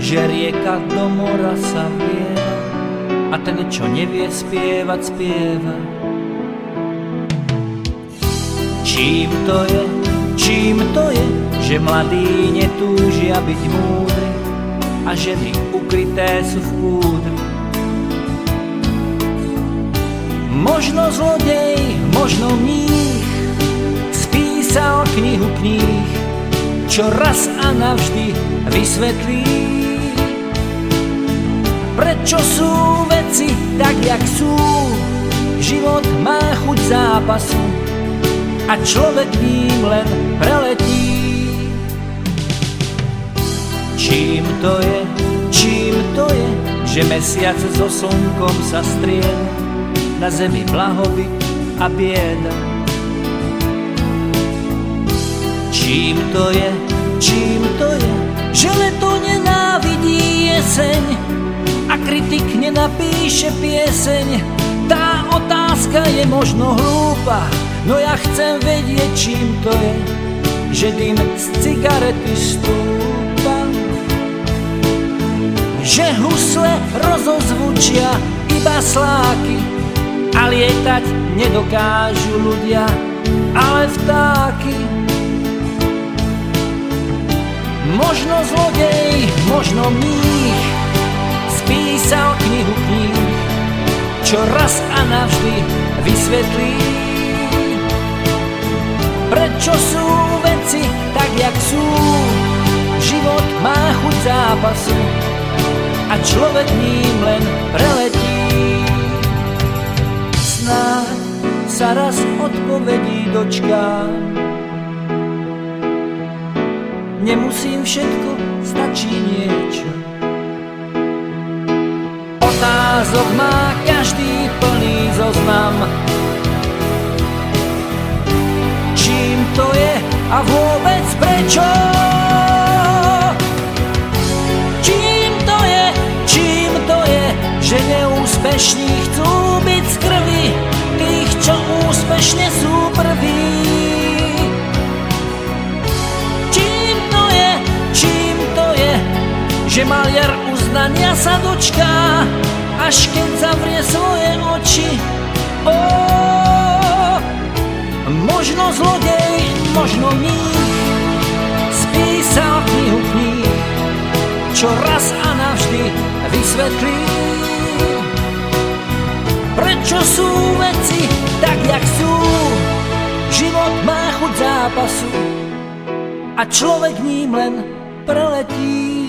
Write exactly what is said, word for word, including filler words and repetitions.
že rieka do mora sa vlieva a ten, čo nevie spievať, spieva. Čím to je, čím to je, že mladí netúžia byť múdri a ženy ukryté sú v kúdri? Možno zlodej, možno mních spísal knihu kníh, čo raz a navždy vysvetlí, prečo sú veci tak, jak sú. Život má chuť zápasu a človek ním len preletí. Čím to je, čím to je, že mesiac so slnkom sa strieda, na zemi blahobyt a bieda? Čím to je, čím to je, že leto nenávidí jeseň a kritik nenapíše pieseň? Tá otázka je možno hlúpa, no ja chcem vedieť, čím to je, že dym z cigarety stúpa, že husle rozozvučia iba sláky a lietať nedokážu ľudia, ale vtáky. Možno zlodej, možno mních spísal knihu kníh, čo raz a navždy vysvetlí, prečo sú veci tak, jak sú. Život má chuť zápasu a človek ním len preletí. Snáď sa raz odpovedí dočkám, nemusím všetko, stačí niečo. Otázok má každý plný zoznam. Čím to je a vôbec prečo? Čím to je, čím to je, že neúspešní chcú byť z krvi tých, čo úspešne sú prví? Čím to je, čím to je, že maliar uznania sa dočká, až keď zavrie svoje oči? Ó, možno zlodej, možno mních spísal knihu kníh, čo raz a navždy vysvetlí, prečo sú veci tak, jak sú. Život má chuť zápasu a človek ním len preletí.